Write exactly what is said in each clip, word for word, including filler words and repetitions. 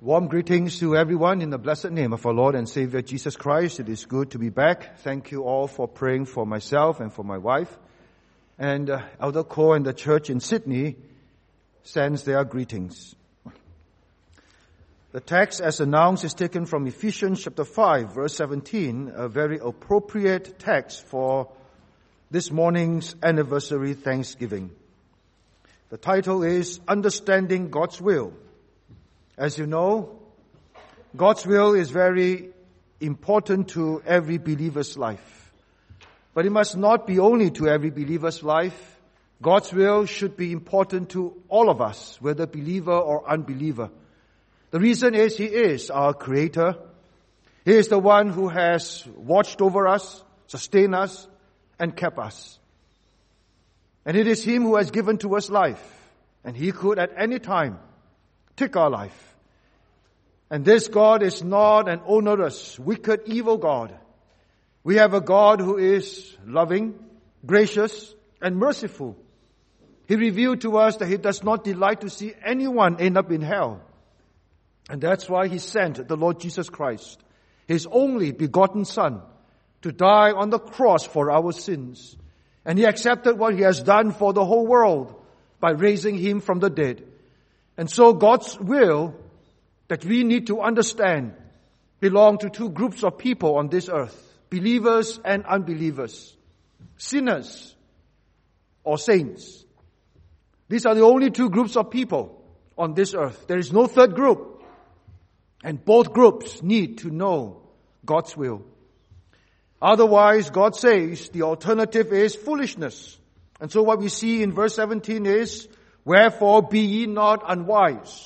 Warm greetings to everyone in the blessed name of our Lord and Savior Jesus Christ. It is good to be back. Thank you all for praying for myself and for my wife. And uh, Elder Ko and the church in Sydney sends their greetings. The text as announced is taken from Ephesians chapter five, verse seventeen, a very appropriate text for this morning's anniversary Thanksgiving. The title is Understanding God's Will. As you know, God's will is very important to every believer's life. But it must not be only to every believer's life. God's will should be important to all of us, whether believer or unbeliever. The reason is He is our Creator. He is the one who has watched over us, sustained us, and kept us. And it is Him who has given to us life. And He could at any time take our life. And this God is not an onerous, wicked, evil God. We have a God who is loving, gracious, and merciful. He revealed to us that He does not delight to see anyone end up in hell. And that's why He sent the Lord Jesus Christ, His only begotten Son, to die on the cross for our sins. And He accepted what He has done for the whole world by raising Him from the dead. And so God's will that we need to understand belong to two groups of people on this earth, believers and unbelievers, sinners or saints. These are the only two groups of people on this earth. There is no third group. And both groups need to know God's will. Otherwise, God says the alternative is foolishness. And so what we see in verse seventeen is, "Wherefore be ye not unwise."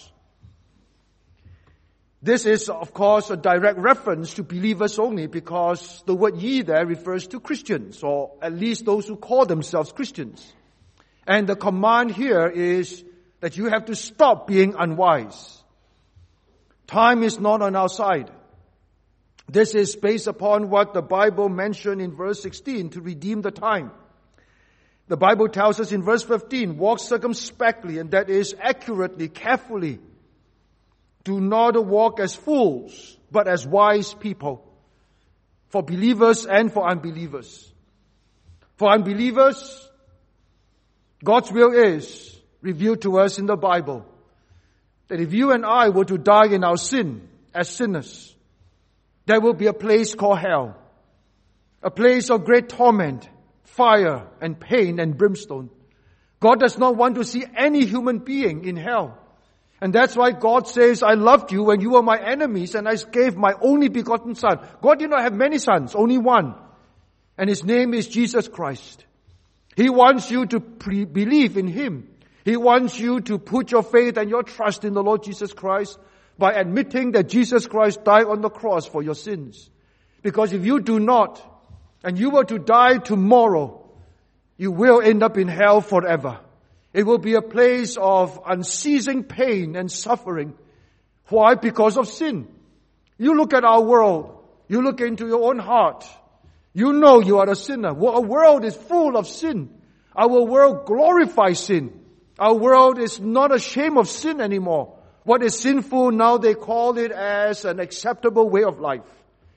This is, of course, a direct reference to believers only because the word ye there refers to Christians, or at least those who call themselves Christians. And the command here is that you have to stop being unwise. Time is not on our side. This is based upon what the Bible mentioned in verse sixteen, to redeem the time. The Bible tells us in verse fifteen, "Walk circumspectly," and that is accurately, carefully. "Do not walk as fools, but as wise people," for believers and for unbelievers. For unbelievers, God's will is revealed to us in the Bible, that if you and I were to die in our sin as sinners, there will be a place called hell, a place of great torment, fire and pain and brimstone. God does not want to see any human being in hell. And that's why God says, "I loved you when you were my enemies, and I gave my only begotten Son." God did not have many sons, only one. And His name is Jesus Christ. He wants you to pre- believe in Him. He wants you to put your faith and your trust in the Lord Jesus Christ by admitting that Jesus Christ died on the cross for your sins. Because if you do not, and you were to die tomorrow, you will end up in hell forever. It will be a place of unceasing pain and suffering. Why? Because of sin. You look at our world. You look into your own heart. You know you are a sinner. Our world is full of sin. Our world glorifies sin. Our world is not ashamed of sin anymore. What is sinful now, they call it as an acceptable way of life.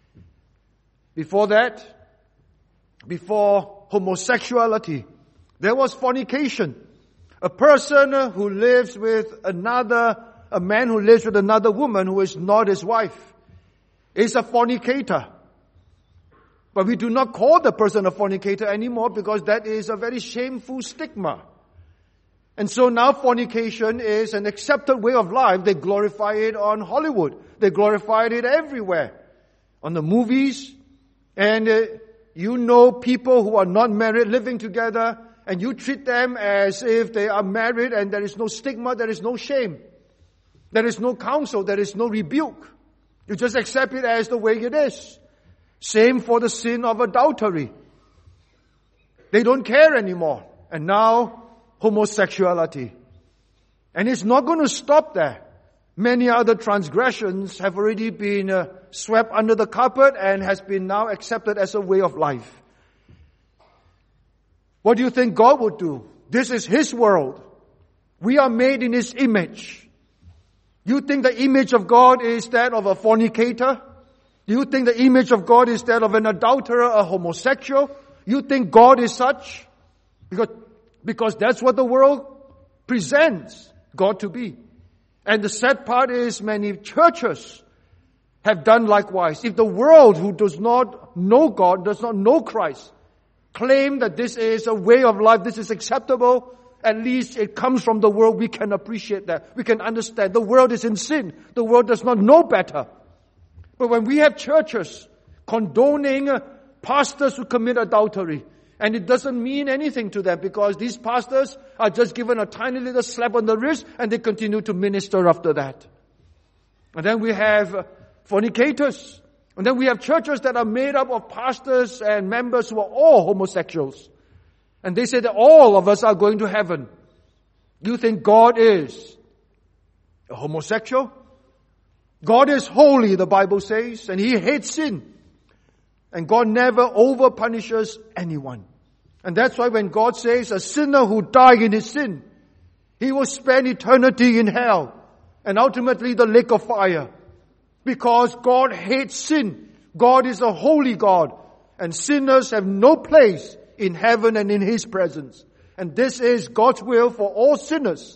Before that, before homosexuality, there was fornication. A person who lives with another, a man who lives with another woman who is not his wife, is a fornicator. But we do not call the person a fornicator anymore because that is a very shameful stigma. And so now fornication is an accepted way of life. They glorify it on Hollywood. They glorify it everywhere. On the movies. And uh, you know people who are not married living together, and you treat them as if they are married, and there is no stigma, there is no shame. There is no counsel, there is no rebuke. You just accept it as the way it is. Same for the sin of adultery. They don't care anymore. And now, homosexuality. And it's not going to stop there. Many other transgressions have already been uh, swept under the carpet and has been now accepted as a way of life. What do you think God would do? This is His world. We are made in His image. You think the image of God is that of a fornicator? You think the image of God is that of an adulterer, a homosexual? You think God is such? Because, because that's what the world presents God to be. And the sad part is many churches have done likewise. If the world who does not know God, does not know Christ, claim that this is a way of life, this is acceptable, at least it comes from the world, we can appreciate that. We can understand. The world is in sin. The world does not know better. But when we have churches condoning pastors who commit adultery, and it doesn't mean anything to them because these pastors are just given a tiny little slap on the wrist and they continue to minister after that. And then we have fornicators. And then we have churches that are made up of pastors and members who are all homosexuals. And they say that all of us are going to heaven. You think God is a homosexual? God is holy, the Bible says, and He hates sin. And God never over-punishes anyone. And that's why when God says a sinner who died in his sin, he will spend eternity in hell and ultimately the lake of fire. Because God hates sin. God is a holy God. And sinners have no place in heaven and in His presence. And this is God's will for all sinners.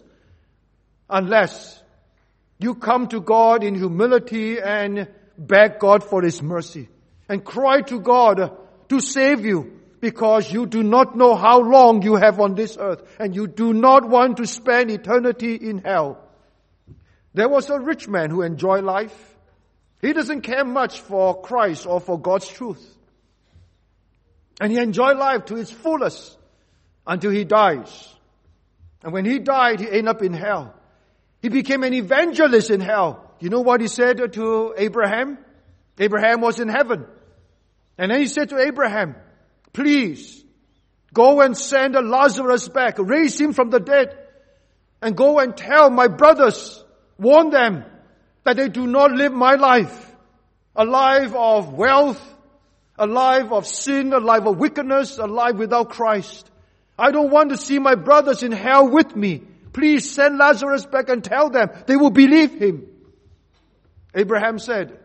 Unless you come to God in humility and beg God for His mercy. And cry to God to save you. Because you do not know how long you have on this earth. And you do not want to spend eternity in hell. There was a rich man who enjoyed life. He doesn't care much for Christ or for God's truth. And he enjoyed life to its fullest until he dies. And when he died, he ended up in hell. He became an evangelist in hell. You know what he said to Abraham? Abraham was in heaven. And then he said to Abraham, please, go and send Lazarus back, raise him from the dead, and go and tell my brothers, warn them that they do not live my life, a life of wealth, a life of sin, a life of wickedness, a life without Christ. I don't want to see my brothers in hell with me. Please send Lazarus back and tell them they will believe him. Abraham said,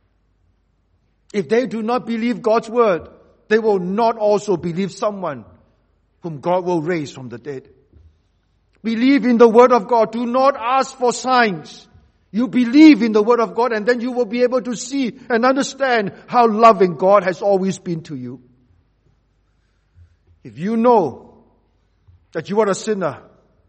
if they do not believe God's word, they will not also believe someone whom God will raise from the dead. Believe in the word of God. Do not ask for signs. You believe in the word of God and then you will be able to see and understand how loving God has always been to you. If you know that you are a sinner,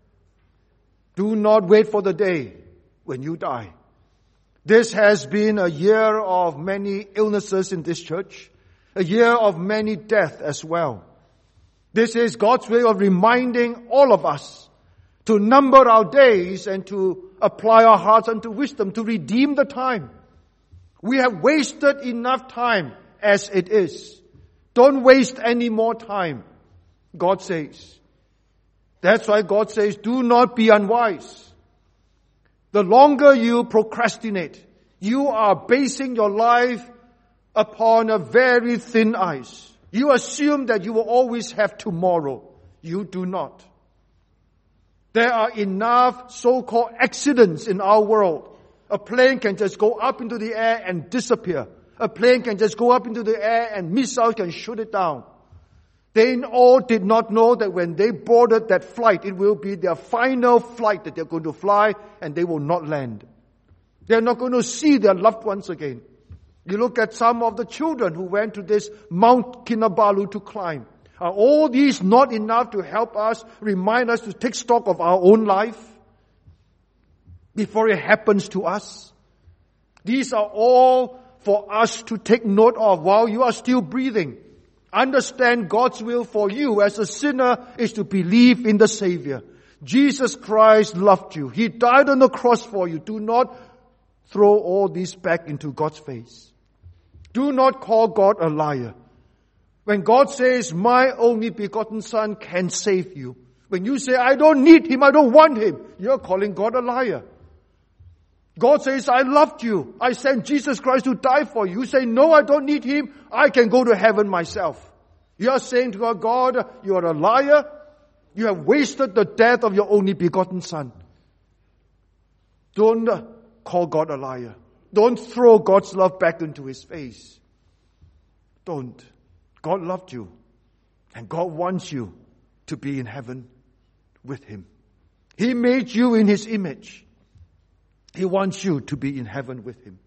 do not wait for the day when you die. This has been a year of many illnesses in this church. A year of many deaths as well. This is God's way of reminding all of us to number our days and to apply our hearts unto wisdom, to redeem the time. We have wasted enough time as it is. Don't waste any more time, God says. That's why God says, do not be unwise. The longer you procrastinate, you are basing your life upon a very thin ice. You assume that you will always have tomorrow. You do not. There are enough so-called accidents in our world. A plane can just go up into the air and disappear. A plane can just go up into the air and missiles can shoot it down. They all did not know that when they boarded that flight, it will be their final flight that they're going to fly and they will not land. They're not going to see their loved ones again. You look at some of the children who went to this Mount Kinabalu to climb. Are all these not enough to help us, remind us to take stock of our own life before it happens to us? These are all for us to take note of while you are still breathing. Understand God's will for you as a sinner is to believe in the Savior. Jesus Christ loved you. He died on the cross for you. Do not throw all this back into God's face. Do not call God a liar. When God says, my only begotten Son can save you. When you say, I don't need Him, I don't want Him, you're calling God a liar. God says, I loved you. I sent Jesus Christ to die for you. You say, no, I don't need Him. I can go to heaven myself. You are saying to God, God, you are a liar. You have wasted the death of your only begotten Son. Don't call God a liar. Don't throw God's love back into His face. Don't. God loved you. And God wants you to be in heaven with Him. He made you in His image. He wants you to be in heaven with Him.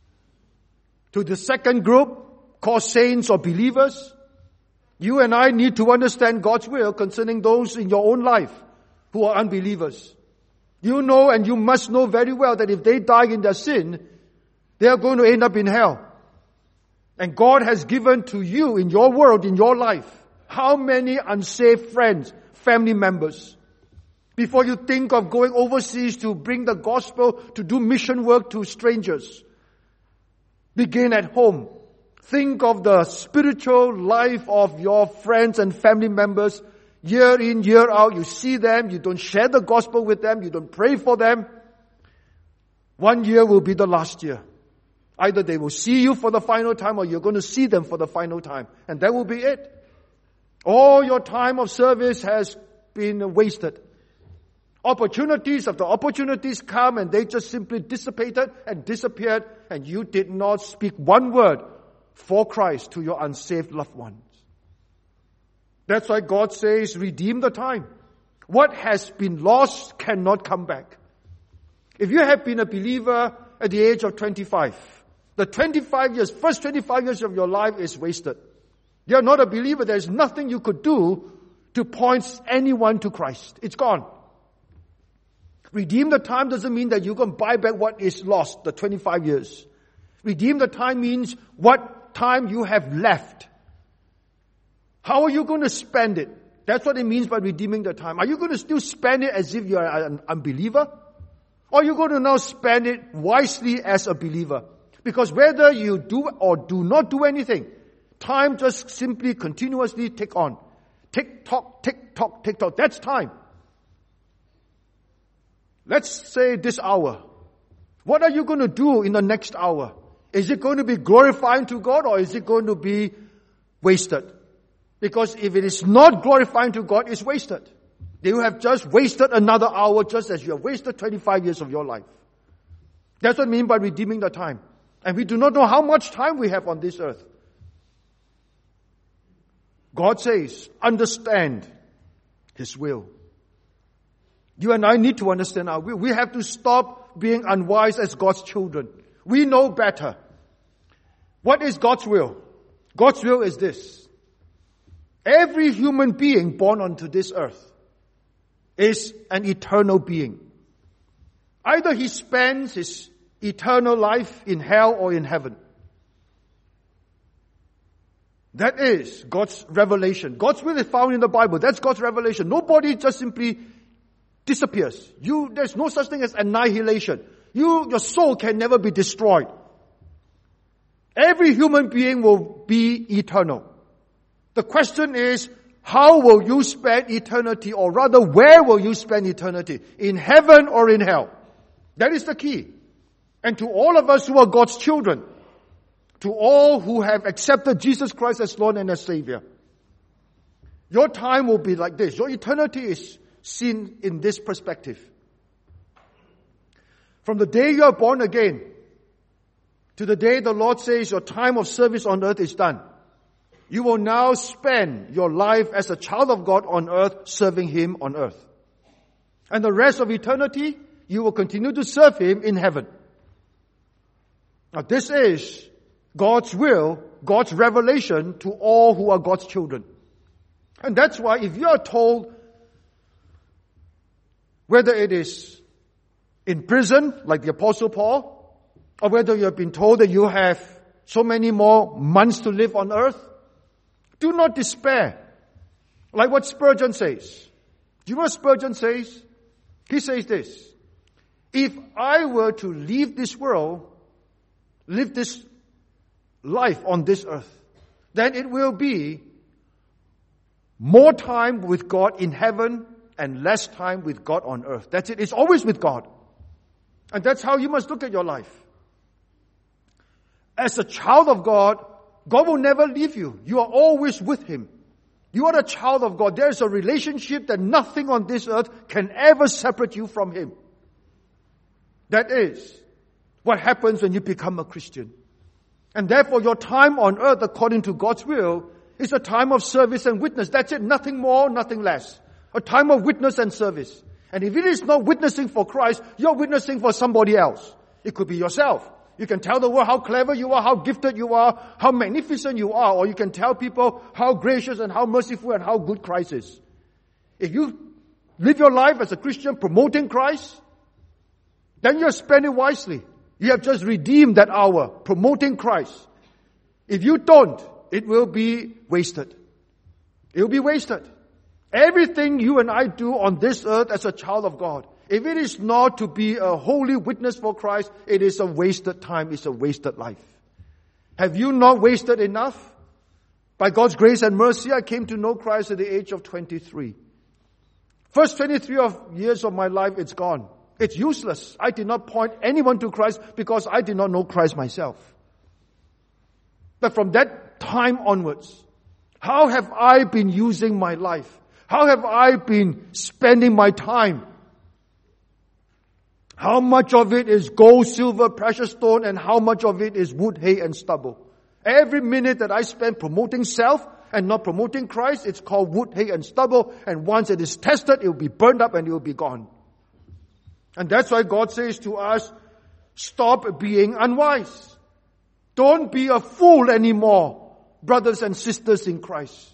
To the second group, called saints or believers, you and I need to understand God's will concerning those in your own life who are unbelievers. You know and you must know very well that if they die in their sin, they are going to end up in hell. And God has given to you in your world, in your life, how many unsaved friends, family members. Before you think of going overseas to bring the gospel, to do mission work to strangers, begin at home. Think of the spiritual life of your friends and family members. Year in, year out, you see them, you don't share the gospel with them, you don't pray for them. One year will be the last year. Either they will see you for the final time or you're going to see them for the final time. And that will be it. All your time of service has been wasted. Opportunities after opportunities come and they just simply dissipated and disappeared, and you did not speak one word for Christ to your unsaved loved ones. That's why God says, redeem the time. What has been lost cannot come back. If you have been a believer at the age of twenty-five, the twenty-five years, first twenty-five years of your life is wasted. You're not a believer. There's nothing you could do to point anyone to Christ. It's gone. Redeem the time doesn't mean that you can buy back what is lost, the twenty-five years. Redeem the time means what time you have left. How are you going to spend it? That's what it means by redeeming the time. Are you going to still spend it as if you're an unbeliever? Or are you going to now spend it wisely as a believer? Because whether you do or do not do anything, time just simply continuously tick on. Tick tock, tick tock, tick tock. That's time. Let's say this hour. What are you going to do in the next hour? Is it going to be glorifying to God or is it going to be wasted? Because if it is not glorifying to God, it's wasted. You have just wasted another hour just as you have wasted twenty-five years of your life. That's what I mean by redeeming the time. And we do not know how much time we have on this earth. God says, understand His will. You and I need to understand our will. We have to stop being unwise as God's children. We know better. What is God's will? God's will is this. Every human being born onto this earth is an eternal being. Either he spends his eternal life in hell or in heaven. That is God's revelation. God's will is found in the Bible. That's God's revelation. Nobody just simply disappears. You, there's no such thing as annihilation. You, your soul can never be destroyed. Every human being will be eternal. The question is, how will you spend eternity, or rather, where will you spend eternity? In heaven or in hell? That is the key. And to all of us who are God's children, to all who have accepted Jesus Christ as Lord and as Savior, your time will be like this. Your eternity is seen in this perspective. From the day you are born again to the day the Lord says your time of service on earth is done, you will now spend your life as a child of God on earth, serving Him on earth. And the rest of eternity, you will continue to serve Him in heaven. Now this is God's will, God's revelation to all who are God's children. And that's why if you are told, whether it is in prison, like the Apostle Paul, or whether you have been told that you have so many more months to live on earth, do not despair. Like what Spurgeon says. Do you know what Spurgeon says? He says this: if I were to leave this world, live this life on this earth, then it will be more time with God in heaven and less time with God on earth. That's it. It's always with God. And that's how you must look at your life. As a child of God, God will never leave you. You are always with Him. You are a child of God. There is a relationship that nothing on this earth can ever separate you from Him. That is what happens when you become a Christian. And therefore your time on earth, according to God's will, is a time of service and witness. That's it. Nothing more, nothing less. A time of witness and service. And if it is not witnessing for Christ, you're witnessing for somebody else. It could be yourself. You can tell the world how clever you are, how gifted you are, how magnificent you are, or you can tell people how gracious and how merciful and how good Christ is. If you live your life as a Christian promoting Christ, then you're spending wisely. You have just redeemed that hour, promoting Christ. If you don't, it will be wasted. It will be wasted. Everything you and I do on this earth as a child of God, if it is not to be a holy witness for Christ, it is a wasted time, it's a wasted life. Have you not wasted enough? By God's grace and mercy, I came to know Christ at the age of twenty-three. First twenty-three of years of my life, it's gone. It's useless. I did not point anyone to Christ because I did not know Christ myself. But from that time onwards, how have I been using my life? How have I been spending my time? How much of it is gold, silver, precious stone, and how much of it is wood, hay, and stubble? Every minute that I spend promoting self and not promoting Christ, it's called wood, hay, and stubble. And once it is tested, it will be burned up and it will be gone. And that's why God says to us, stop being unwise. Don't be a fool anymore, brothers and sisters in Christ.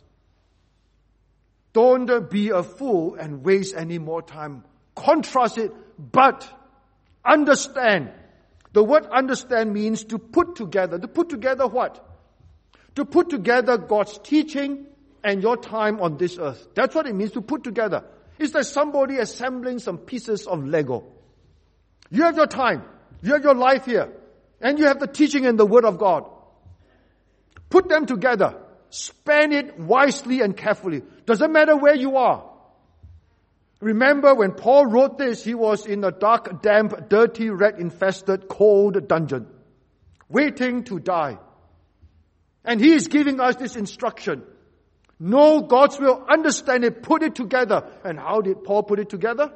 Don't be a fool and waste any more time. Contrast it, but understand. The word understand means to put together. To put together what? To put together God's teaching and your time on this earth. That's what it means to put together. It's like somebody assembling some pieces of Lego. You have your time. You have your life here. And you have the teaching and the Word of God. Put them together. Spend it wisely and carefully. Doesn't matter where you are. Remember when Paul wrote this, he was in a dark, damp, dirty, rat-infested, cold dungeon, waiting to die. And he is giving us this instruction. Know God's will, understand it, put it together. And how did Paul put it together?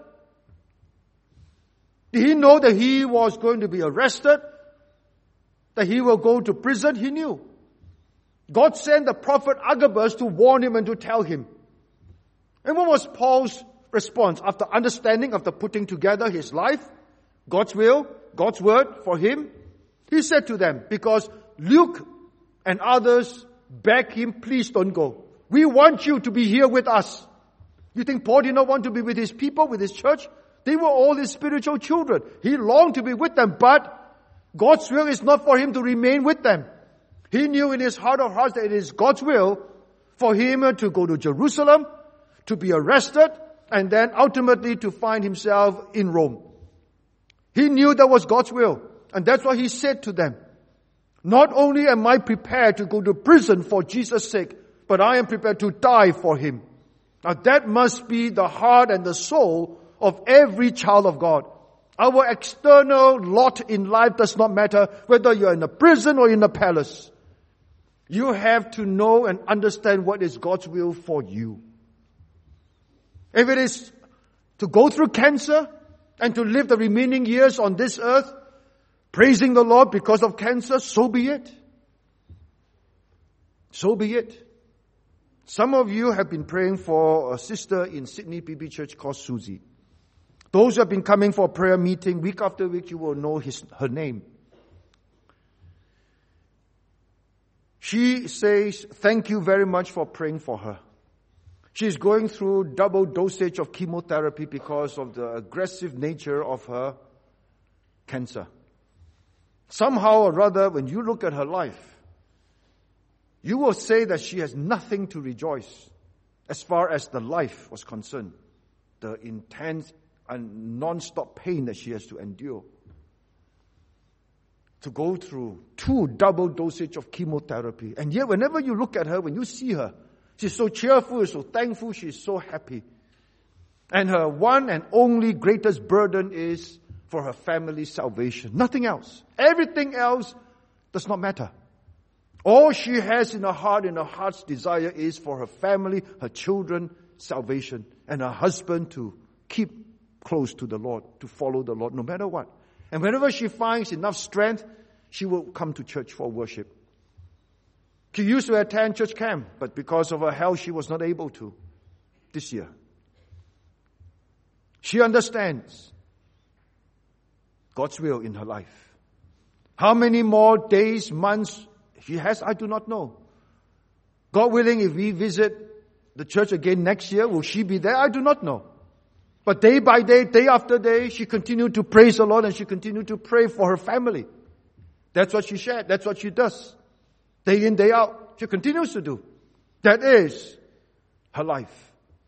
Did he know that he was going to be arrested? That he will go to prison? He knew. God sent the prophet Agabus to warn him and to tell him. And what was Paul's response after understanding, after putting together his life, God's will, God's word for him? He said to them, because Luke and others begged him, please don't go. We want you to be here with us. You think Paul did not want to be with his people, with his church? They were all his spiritual children. He longed to be with them, but God's will is not for him to remain with them. He knew in his heart of hearts that it is God's will for him to go to Jerusalem, to be arrested, and then ultimately to find himself in Rome. He knew that was God's will. And that's why he said to them, not only am I prepared to go to prison for Jesus' sake, but I am prepared to die for him. Now that must be the heart and the soul of every child of God. Our external lot in life does not matter whether you're in a prison or in a palace. You have to know and understand what is God's will for you. If it is to go through cancer and to live the remaining years on this earth, praising the Lord because of cancer, so be it. So be it. Some of you have been praying for a sister in Sydney P B Church called Susie. Those who have been coming for a prayer meeting week after week, you will know his, her name. She says, thank you very much for praying for her. She's going through double dosage of chemotherapy because of the aggressive nature of her cancer. Somehow or rather, when you look at her life, you will say that she has nothing to rejoice as far as the life was concerned. The intense and non-stop pain that she has to endure. To go through two double dosage of chemotherapy. And yet whenever you look at her, when you see her, she's so cheerful, so thankful, she's so happy. And her one and only greatest burden is for her family's salvation. Nothing else. Everything else does not matter. All she has in her heart, in her heart's desire is for her family, her children, salvation. And her husband to keep close to the Lord, to follow the Lord, no matter what. And whenever she finds enough strength, she will come to church for worship. She used to attend church camp, but because of her health, she was not able to this year. She understands God's will in her life. How many more days, months she has, I do not know. God willing, if we visit the church again next year, will she be there? I do not know. But day by day, day after day, she continued to praise the Lord and she continued to pray for her family. That's what she shared. That's what she does. Day in, day out. She continues to do. That is her life.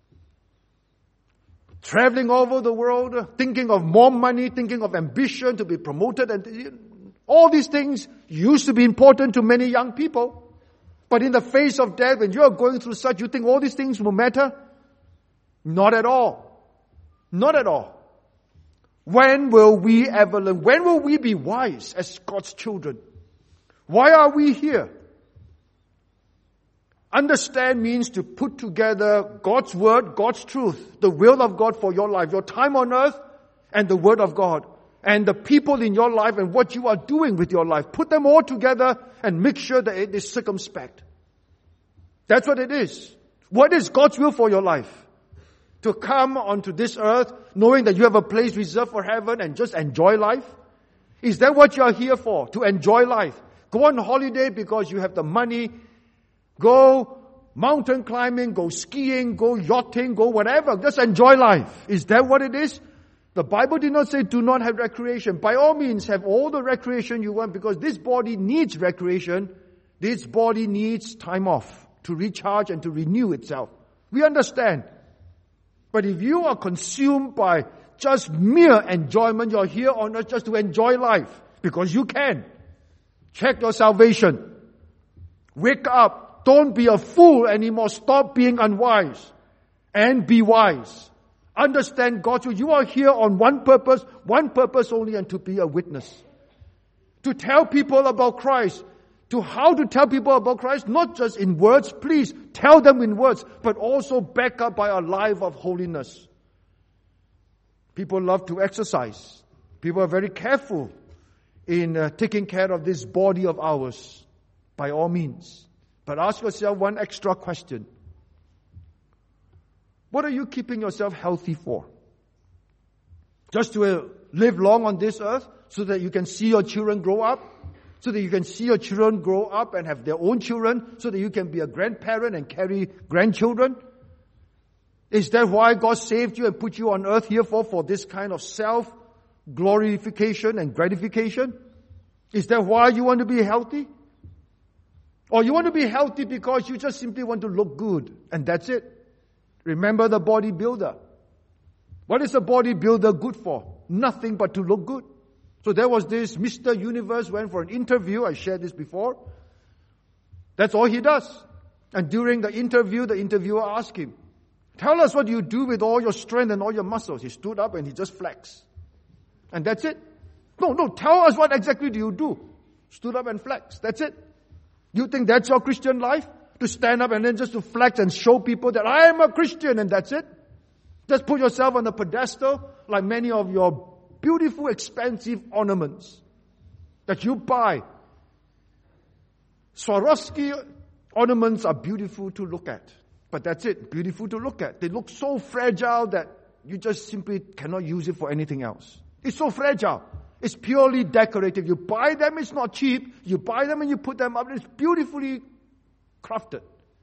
Traveling over the world, thinking of more money, thinking of ambition to be promoted, and all these things used to be important to many young people. But in the face of death, when you are going through such, you think all these things will matter? Not at all. Not at all. When will we ever learn? When will we be wise as God's children? Why are we here? Understand means to put together God's word, God's truth, the will of God for your life, your time on earth, and the word of God, and the people in your life and what you are doing with your life. Put them all together and make sure that it is circumspect. That's what it is. What is God's will for your life? To come onto this earth knowing that you have a place reserved for heaven and just enjoy life? Is that what you are here for? To enjoy life? Go on holiday because you have the money. Go mountain climbing, go skiing, go yachting, go whatever. Just enjoy life. Is that what it is? The Bible did not say do not have recreation. By all means, have all the recreation you want because this body needs recreation. This body needs time off to recharge and to renew itself. We understand. But if you are consumed by just mere enjoyment, you're here on earth just to enjoy life because you can. Check your salvation. Wake up. Don't be a fool anymore. Stop being unwise and be wise. Understand God's will. You are here on one purpose, one purpose only, and to be a witness. To tell people about Christ. To how to tell people about Christ, not just in words, please tell them in words, but also back up by a life of holiness. People love to exercise. People are very careful in uh, taking care of this body of ours, by all means. But ask yourself one extra question. What are you keeping yourself healthy for? Just to uh, live long on this earth so that you can see your children grow up? So that you can see your children grow up and have their own children? So that you can be a grandparent and carry grandchildren? Is that why God saved you and put you on earth here for? For this kind of self-glorification and gratification? Is that why you want to be healthy? Or you want to be healthy because you just simply want to look good, and that's it. Remember the bodybuilder. What is a bodybuilder good for? Nothing but to look good. So there was this Mister Universe went for an interview. I shared this before. That's all he does. And during the interview, the interviewer asked him, tell us what you do with all your strength and all your muscles. He stood up and he just flexed. And that's it. No, no, tell us what exactly do you do. Stood up and flexed. That's it. You think that's your Christian life? To stand up and then just to flex and show people that I am a Christian and that's it? Just put yourself on a pedestal like many of your beautiful, expensive ornaments that you buy. Swarovski ornaments are beautiful to look at. But that's it, beautiful to look at. They look so fragile that you just simply cannot use it for anything else. It's so fragile. It's purely decorative. You buy them, it's not cheap. You buy them and you put them up, it's beautifully crafted.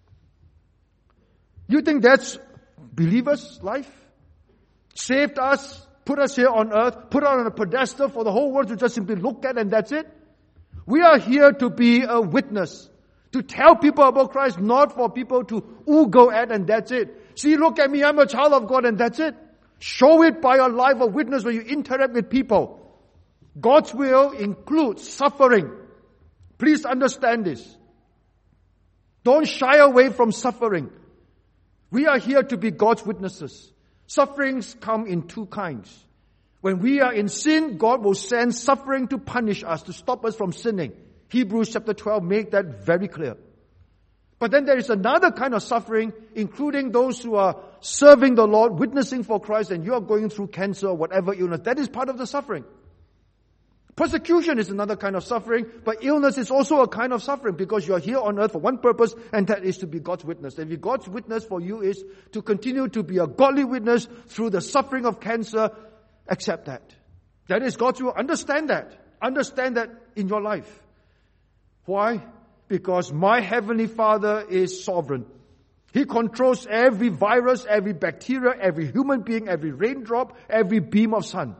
You think that's believers' life? Saved us, put us here on earth, put us on a pedestal for the whole world to just simply look at and that's it? We are here to be a witness. To tell people about Christ, not for people to oogle at and that's it. See, look at me, I'm a child of God and that's it. Show it by your life of witness when you interact with people. God's will includes suffering. Please understand this. Don't shy away from suffering. We are here to be God's witnesses. Sufferings come in two kinds. When we are in sin, God will send suffering to punish us, to stop us from sinning. Hebrews chapter twelve make that very clear. But then there is another kind of suffering, including those who are serving the Lord, witnessing for Christ, and you are going through cancer or whatever illness. That is part of the suffering. Persecution is another kind of suffering, but illness is also a kind of suffering because you are here on earth for one purpose, and that is to be God's witness. And if God's witness for you is to continue to be a godly witness through the suffering of cancer, accept that. That is God's will. Understand that. Understand that in your life. Why? Because my Heavenly Father is sovereign. He controls every virus, every bacteria, every human being, every raindrop, every beam of sun.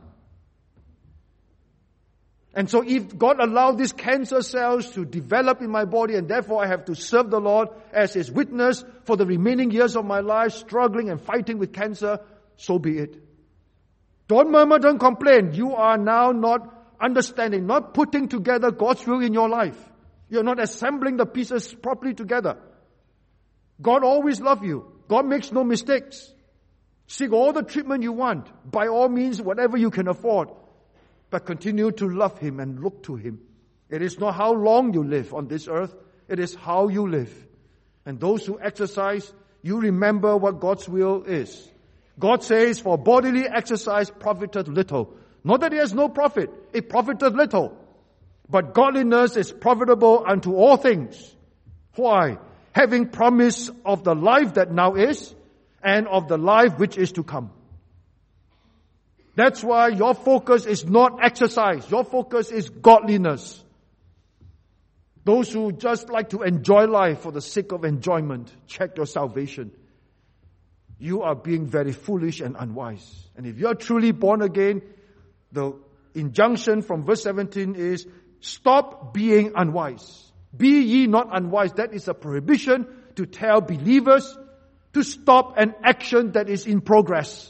And so if God allowed these cancer cells to develop in my body, and therefore I have to serve the Lord as His witness for the remaining years of my life, struggling and fighting with cancer, so be it. Don't murmur, don't complain. You are now not understanding, not putting together God's will in your life. You're not assembling the pieces properly together. God always loves you. God makes no mistakes. Seek all the treatment you want. By all means, whatever you can afford. But continue to love Him and look to Him. It is not how long you live on this earth. It is how you live. And those who exercise, you remember what God's will is. God says, for bodily exercise profiteth little. Not that it has no profit. It profiteth little. But godliness is profitable unto all things. Why? Having promise of the life that now is, and of the life which is to come. That's why your focus is not exercise. Your focus is godliness. Those who just like to enjoy life for the sake of enjoyment, check your salvation. You are being very foolish and unwise. And if you are truly born again, the injunction from verse seventeen is, stop being unwise. Be ye not unwise. That is a prohibition to tell believers to stop an action that is in progress.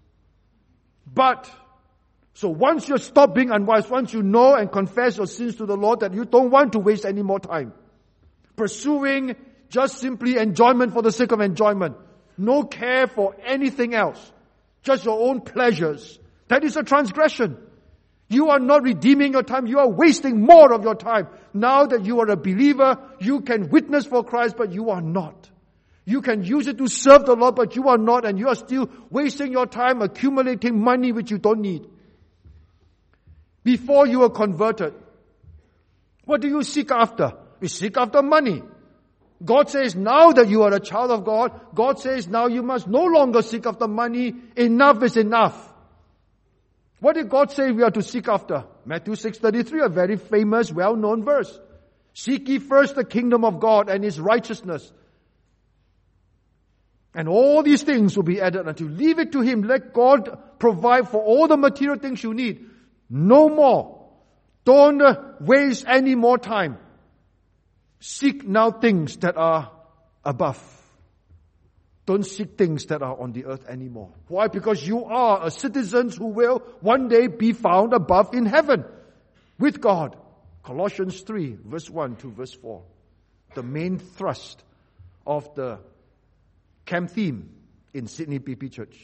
But, so once you stop being unwise, once you know and confess your sins to the Lord, that you don't want to waste any more time pursuing just simply enjoyment for the sake of enjoyment, no care for anything else, just your own pleasures, that is a transgression. You are not redeeming your time. You are wasting more of your time. Now that you are a believer, you can witness for Christ, but you are not. You can use it to serve the Lord, but you are not, and you are still wasting your time accumulating money which you don't need. Before you were converted, what do you seek after? You seek after money. God says now that you are a child of God, God says now you must no longer seek after money. Enough is enough. What did God say we are to seek after? Matthew six thirty-three, a very famous, well-known verse. Seek ye first the kingdom of God and His righteousness, and all these things will be added unto you. Leave it to Him. Let God provide for all the material things you need. No more. Don't waste any more time. Seek now things that are above. Don't seek things that are on the earth anymore. Why? Because you are a citizen who will one day be found above in heaven with God. Colossians three, verse one to verse four. The main thrust of the camp theme in Sydney P P Church.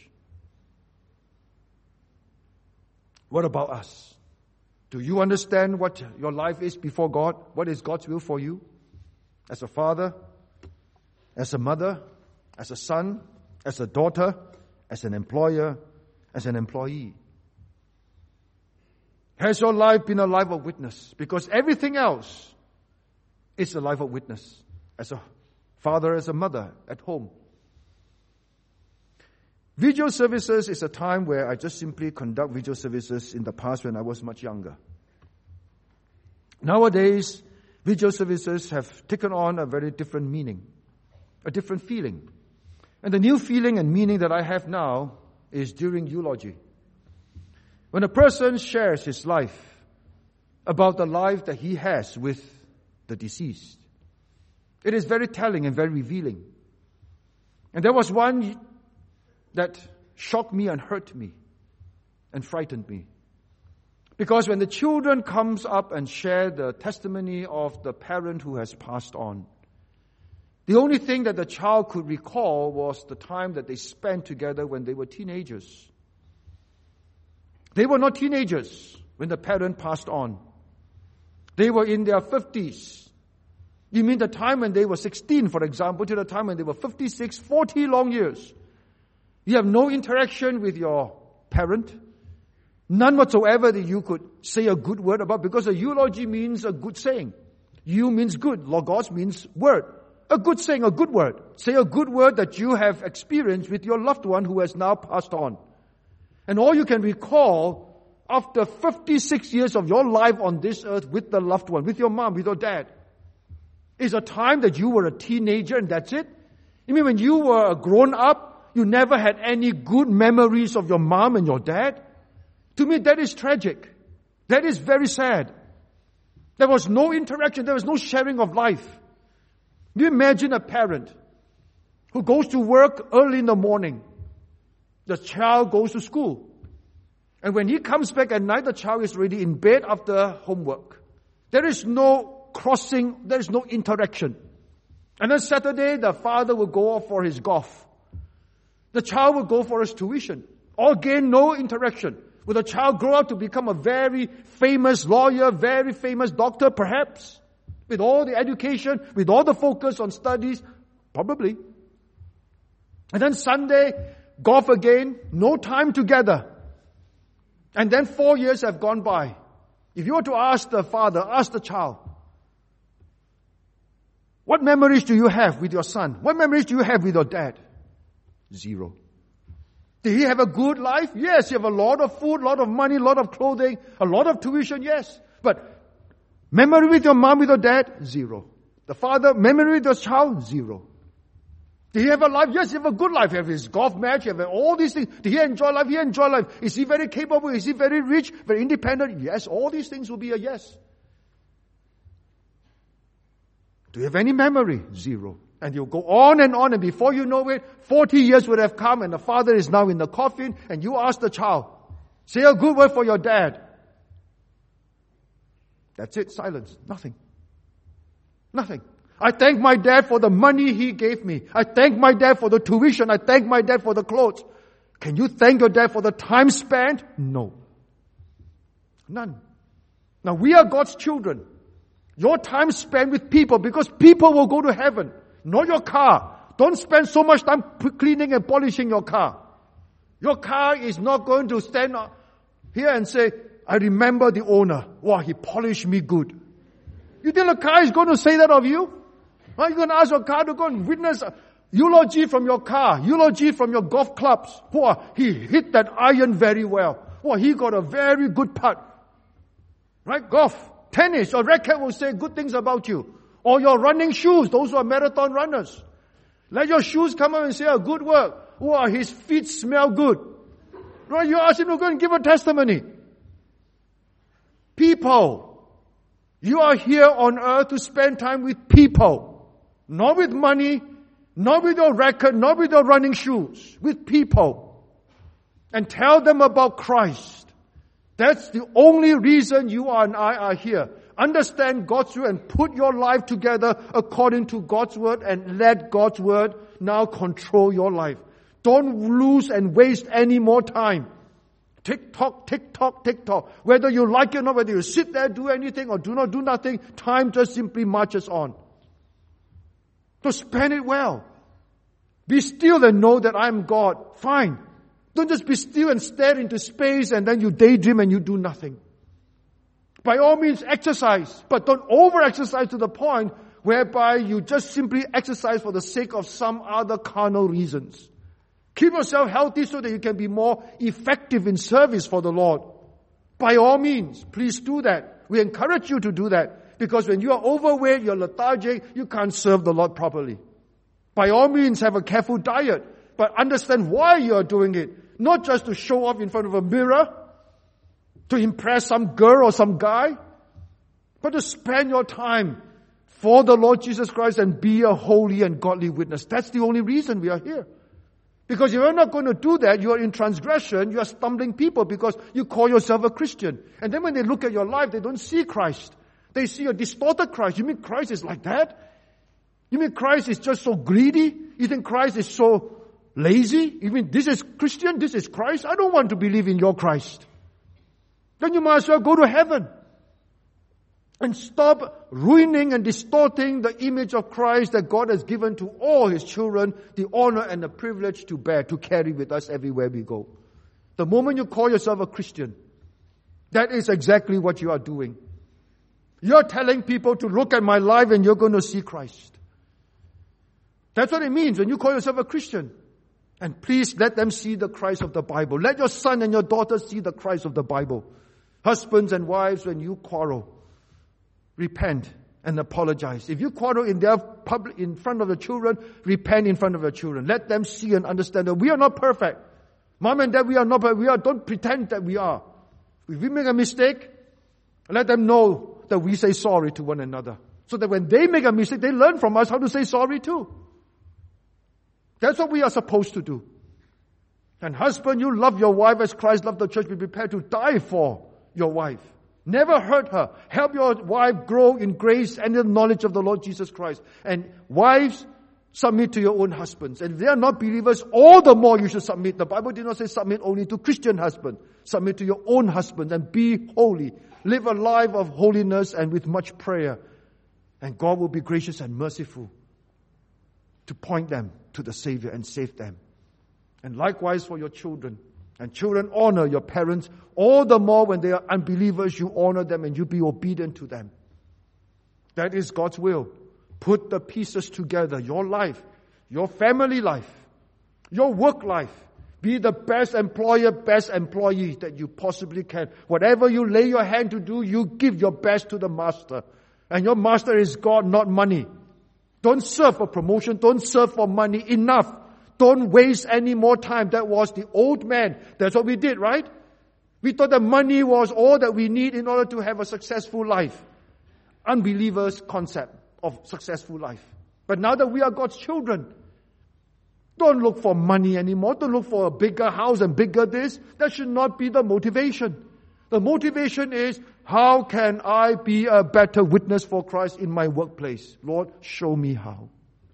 What about us? Do you understand what your life is before God? What is God's will for you? As a father, as a mother, as a son, as a daughter, as an employer, as an employee. Has your life been a life of witness? Because everything else is a life of witness. As a father, as a mother, at home. Video services is a time where I just simply conduct video services in the past when I was much younger. Nowadays, video services have taken on a very different meaning, a different feeling. And the new feeling and meaning that I have now is during eulogy. When a person shares his life about the life that he has with the deceased, it is very telling and very revealing. And there was one that shocked me and hurt me and frightened me. Because when the children comes up and share the testimony of the parent who has passed on, the only thing that the child could recall was the time that they spent together when they were teenagers. They were not teenagers when the parent passed on. They were in their fifties. You mean the time when they were sixteen, for example, to the time when they were fifty-six, forty long years. You have no interaction with your parent. None whatsoever that you could say a good word about, because a eulogy means a good saying. You means good. Logos means word. A good saying, a good word. Say a good word that you have experienced with your loved one who has now passed on. And all you can recall after fifty-six years of your life on this earth with the loved one, with your mom, with your dad, is a time that you were a teenager and that's it? You mean when you were a grown up, you never had any good memories of your mom and your dad? To me, that is tragic. That is very sad. There was no interaction. There was no sharing of life. You imagine a parent who goes to work early in the morning. The child goes to school. And when he comes back at night, the child is already in bed after homework. There is no crossing. There is no interaction. And on Saturday, the father will go off for his golf. The child will go for his tuition. Again, no interaction. Will the child grow up to become a very famous lawyer, very famous doctor, perhaps? With all the education, with all the focus on studies? Probably. And then Sunday, golf again, no time together. And then four years have gone by. If you were to ask the father, ask the child, what memories do you have with your son? What memories do you have with your dad? Zero. Did he have a good life? Yes, he have a lot of food, a lot of money, a lot of clothing, a lot of tuition, yes. But memory with your mom, with your dad? Zero. The father, memory with your child? Zero. Did he have a life? Yes, he have a good life. He have his golf match, he have all these things. Did he enjoy life? He enjoy life. Is he very capable? Is he very rich? Very independent? Yes, all these things will be a yes. Do you have any memory? Zero. And you'll go on and on, and before you know it, forty years would have come, and the father is now in the coffin, and you ask the child, say a good word for your dad. That's it, silence, nothing. Nothing. I thank my dad for the money he gave me. I thank my dad for the tuition. I thank my dad for the clothes. Can you thank your dad for the time spent? No. None. Now we are God's children. Your time spent with people, because people will go to heaven. Not your car. Don't spend so much time cleaning and polishing your car. Your car is not going to stand here and say, I remember the owner. Wow, he polished me good. You think the car is going to say that of you? Are you going to ask your car to go and witness a eulogy from your car, eulogy from your golf clubs? Wow, he hit that iron very well. Wow, he got a very good putt. Right? Golf, tennis, your racket will say good things about you. Or your running shoes, those who are marathon runners. Let your shoes come out and say a good word. Wow, his feet smell good. Right? You ask him to go and give a testimony. People. You are here on earth to spend time with people. Not with money, not with your record, not with your running shoes. With people. And tell them about Christ. That's the only reason you and I are here. Understand God's word and put your life together according to God's word, and let God's word now control your life. Don't lose and waste any more time. Tick tock, tick tock, tick tock. Whether you like it or not, whether you sit there, do anything or do not do nothing, time just simply marches on. So spend it well. Be still and know that I am God. Fine. Don't just be still and stare into space and then you daydream and you do nothing. By all means, exercise, but don't over-exercise to the point whereby you just simply exercise for the sake of some other carnal reasons. Keep yourself healthy so that you can be more effective in service for the Lord. By all means, please do that. We encourage you to do that, because when you are overweight, you're lethargic, you can't serve the Lord properly. By all means, have a careful diet, but understand why you are doing it. Not just to show off in front of a mirror, to impress some girl or some guy, but to spend your time for the Lord Jesus Christ and be a holy and godly witness. That's the only reason we are here. Because if you're not going to do that, you are in transgression, you are stumbling people because you call yourself a Christian. And then when they look at your life, they don't see Christ. They see a distorted Christ. You mean Christ is like that? You mean Christ is just so greedy? You think Christ is so lazy? You mean this is Christian, this is Christ? I don't want to believe in your Christ. Then you might as well go to heaven. And stop ruining and distorting the image of Christ that God has given to all His children, the honor and the privilege to bear, to carry with us everywhere we go. The moment you call yourself a Christian, That is exactly what you are doing. You're telling people to look at my life and you're going to see Christ. That's what it means when you call yourself a Christian. And please let them see the Christ of the Bible. Let your son and your daughter see the Christ of the Bible. Husbands and wives, when you quarrel, repent and apologize. If you quarrel in their public, in front of the children, repent in front of the children. Let them see and understand that we are not perfect. Mom and dad, we are not perfect. We are, don't pretend that we are. If we make a mistake, let them know that we say sorry to one another. So that when they make a mistake, they learn from us how to say sorry too. That's what we are supposed to do. And husband, you love your wife as Christ loved the church. Be prepared to die for your wife. Never hurt her. Help your wife grow in grace and in knowledge of the Lord Jesus Christ. And wives, submit to your own husbands. And if they are not believers, all the more you should submit. The Bible did not say submit only to Christian husbands. Submit to your own husbands and be holy. Live a life of holiness and with much prayer. And God will be gracious and merciful to point them to the Savior and save them. And likewise for your children. And children, honor your parents. All the more when they are unbelievers, you honor them and you be obedient to them. That is God's will. Put the pieces together. Your life, your family life, your work life. Be the best employer, best employee that you possibly can. Whatever you lay your hand to do, you give your best to the master. And your master is God, not money. Don't serve for promotion. Don't serve for money. Enough. Don't waste any more time. That was the old man. That's what we did, right? We thought that money was all that we need in order to have a successful life. Unbelievers' concept of successful life. But now that we are God's children, don't look for money anymore. Don't look for a bigger house and bigger this. That should not be the motivation. The motivation is, how can I be a better witness for Christ in my workplace? Lord, show me how.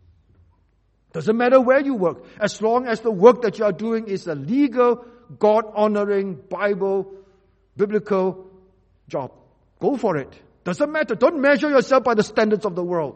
Doesn't matter where you work. As long as the work that you are doing is a legal, God-honoring, Bible, biblical job. Go for it. Doesn't matter. Don't measure yourself by the standards of the world.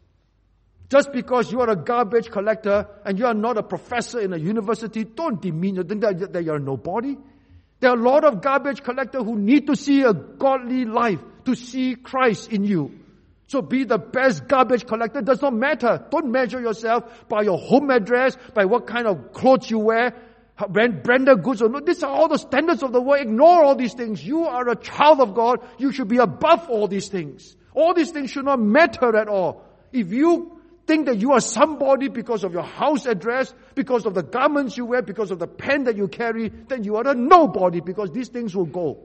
Just because you are a garbage collector and you are not a professor in a university, don't demean you. Think that, that you are nobody. There are a lot of garbage collectors who need to see a godly life, to see Christ in you. So be the best garbage collector. Does not matter. Don't measure yourself by your home address, by what kind of clothes you wear, branded goods or not. These are all the standards of the world. Ignore all these things. You are a child of God. You should be above all these things. All these things should not matter at all. If you think that you are somebody because of your house address, because of the garments you wear, because of the pen that you carry, then you are a nobody, because these things will go.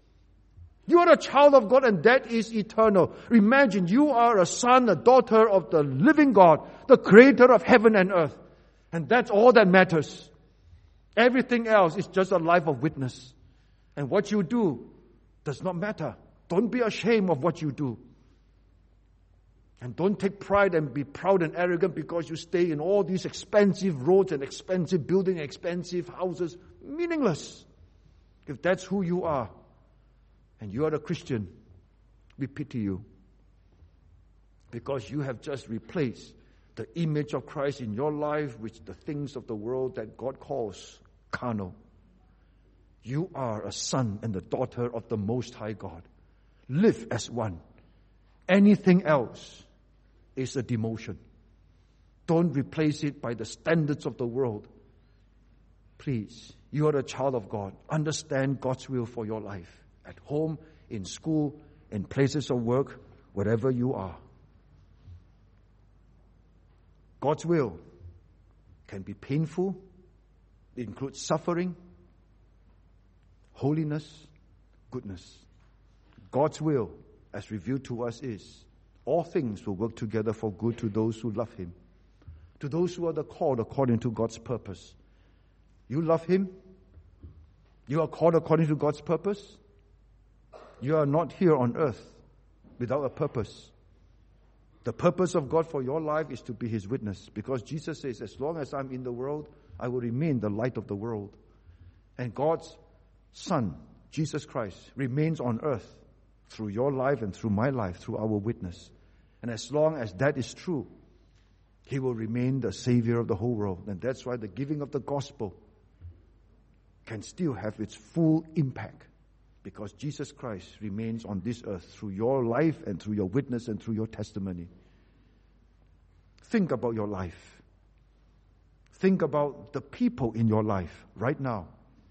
You are a child of God, and that is eternal. Imagine you are a son, a daughter of the living God, the creator of heaven and earth. And that's all that matters. Everything else is just a life of witness. And what you do does not matter. Don't be ashamed of what you do. And don't take pride and be proud and arrogant because you stay in all these expensive roads and expensive buildings, expensive houses. Meaningless. If that's who you are, and you are a Christian, we pity you. Because you have just replaced the image of Christ in your life with the things of the world that God calls carnal. You are a son and a daughter of the Most High God. Live as one. Anything else is a demotion. Don't replace it by the standards of the world. Please, you are a child of God. Understand God's will for your life. At home, in school, in places of work, wherever you are. God's will can be painful. It includes suffering, holiness, goodness. God's will, as revealed to us, is all things will work together for good to those who love Him, to those who are the called according to God's purpose. You love Him? You are called according to God's purpose? You are not here on earth without a purpose. The purpose of God for your life is to be His witness, because Jesus says, as long as I'm in the world, I will remain the light of the world. And God's Son, Jesus Christ, remains on earth through your life and through my life, through our witness. And as long as that is true, He will remain the Savior of the whole world. And that's why the giving of the gospel can still have its full impact. because Jesus Christ remains on this earth through your life and through your witness and through your testimony. Think about your life. Think about the people in your life right now.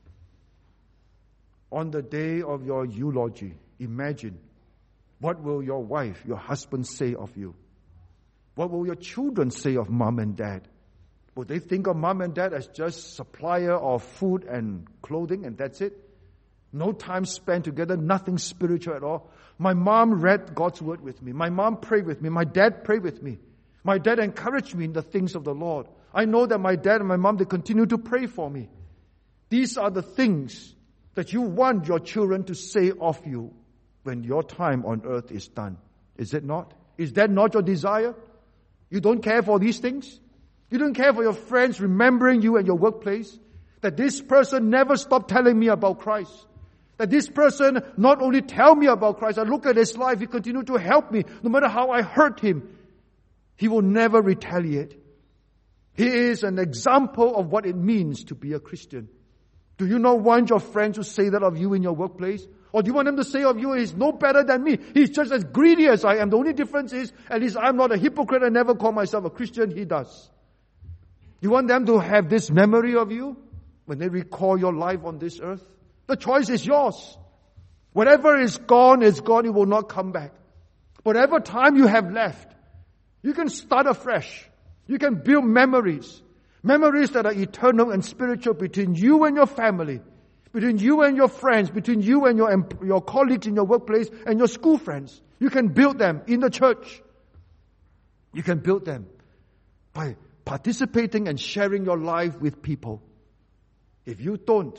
On the day of your eulogy, imagine, what will your wife, your husband say of you? What will your children say of mom and dad? Will they think of mom and dad as just supplier of food and clothing and that's it? No time spent together, nothing spiritual at all. My mom read God's word with me. My mom prayed with me. My dad prayed with me. My dad encouraged me in the things of the Lord. I know that my dad and my mom, they continue to pray for me. These are the things that you want your children to say of you when your time on earth is done. Is it not? Is that not your desire? You don't care for these things? You don't care for your friends remembering you at your workplace? That this person never stopped telling me about Christ? That this person not only tell me about Christ, I look at his life, he continued to help me. No matter how I hurt him, he will never retaliate. He is an example of what it means to be a Christian. Do you not want your friends to say that of you in your workplace? Or do you want them to say of you, he's no better than me? He's just as greedy as I am. The only difference is, at least I'm not a hypocrite. I never call myself a Christian. He does. You want them to have this memory of you when they recall your life on this earth? The choice is yours. Whatever is gone is gone. It will not come back. Whatever time you have left, you can start afresh. You can build memories. Memories that are eternal and spiritual between you and your family, between you and your friends, between you and your, your colleagues in your workplace and your school friends. You can build them in the church. You can build them by participating and sharing your life with people. If you don't,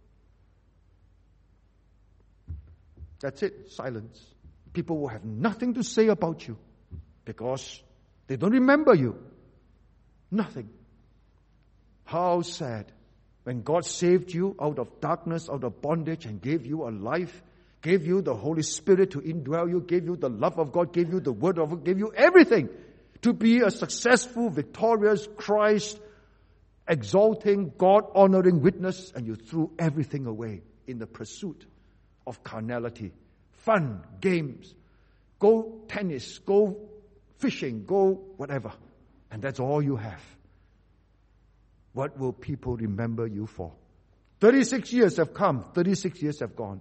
that's it, silence. People will have nothing to say about you because they don't remember you. Nothing. How sad when God saved you out of darkness, out of bondage, and gave you a life, gave you the Holy Spirit to indwell you, gave you the love of God, gave you the Word of God, gave you everything to be a successful, victorious, Christ exalting, God honoring witness, and you threw everything away in the pursuit of carnality, fun, games, go tennis, go fishing, go whatever, and that's all you have. What will people remember you for? thirty-six years have come, thirty-six years have gone.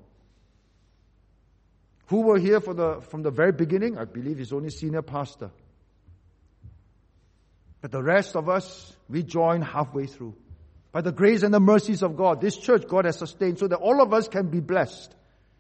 Who were here for the from the very beginning? I believe he's only senior pastor. But the rest of us, we join halfway through. By the grace and the mercies of God, this church God has sustained so that all of us can be blessed.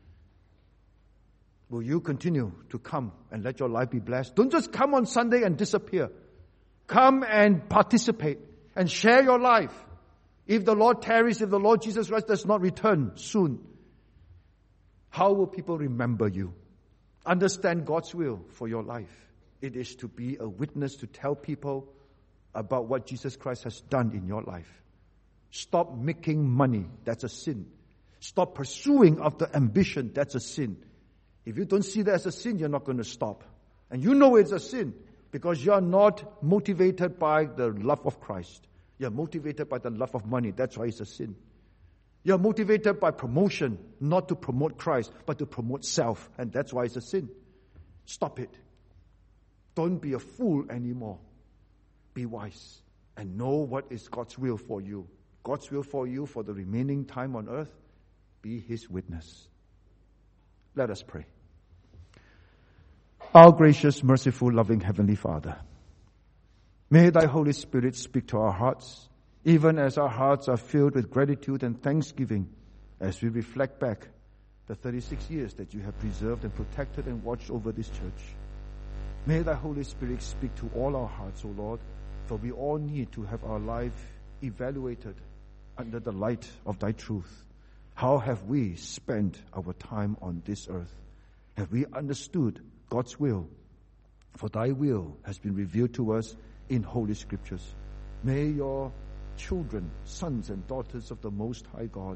Will you continue to come and let your life be blessed? Don't just come on Sunday and disappear. Come and participate and share your life. If the Lord tarries, if the Lord Jesus Christ does not return soon, how will people remember you? Understand God's will for your life. It is to be a witness, to tell people about what Jesus Christ has done in your life. Stop making money. That's a sin. Stop pursuing after ambition. That's a sin. If you don't see that as a sin, you're not going to stop. And you know it's a sin because you're not motivated by the love of Christ. You're motivated by the love of money. That's why it's a sin. You're motivated by promotion, not to promote Christ, but to promote self. And that's why it's a sin. Stop it. Don't be a fool anymore. Be wise and know what is God's will for you. God's will for you for the remaining time on earth, be His witness. Let us pray. Our gracious, merciful, loving Heavenly Father, may Thy Holy Spirit speak to our hearts, even as our hearts are filled with gratitude and thanksgiving as we reflect back the thirty-six years that You have preserved and protected and watched over this church. May Thy Holy Spirit speak to all our hearts, O Lord, for we all need to have our life evaluated under the light of Thy truth. How have we spent our time on this earth? Have we understood God's will? For Thy will has been revealed to us in Holy Scriptures. May Your children, sons and daughters of the Most High God,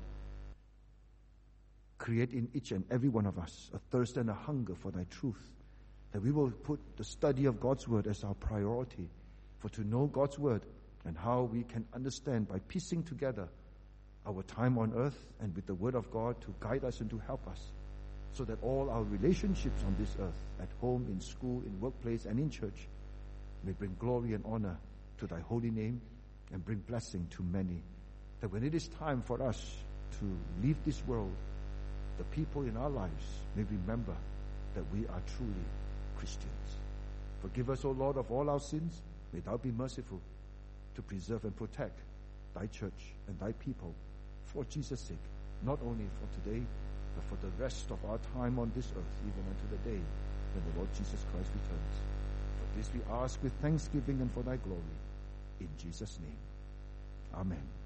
create in each and every one of us a thirst and a hunger for Thy truth, that we will put the study of God's Word as our priority, for to know God's Word and how we can understand by piecing together our time on earth and with the Word of God to guide us and to help us, so that all our relationships on this earth, at home, in school, in workplace, and in church, may bring glory and honor to thy holy name and bring blessing to many. That when it is time for us to leave this world, the people in our lives may remember that we are truly Christians. Forgive us, O Lord, of all our sins. May thou be merciful to preserve and protect thy church and thy people for Jesus' sake, not only for today, but for the rest of our time on this earth, even unto the day when the Lord Jesus Christ returns. For this we ask with thanksgiving and for thy glory. In Jesus' name. Amen.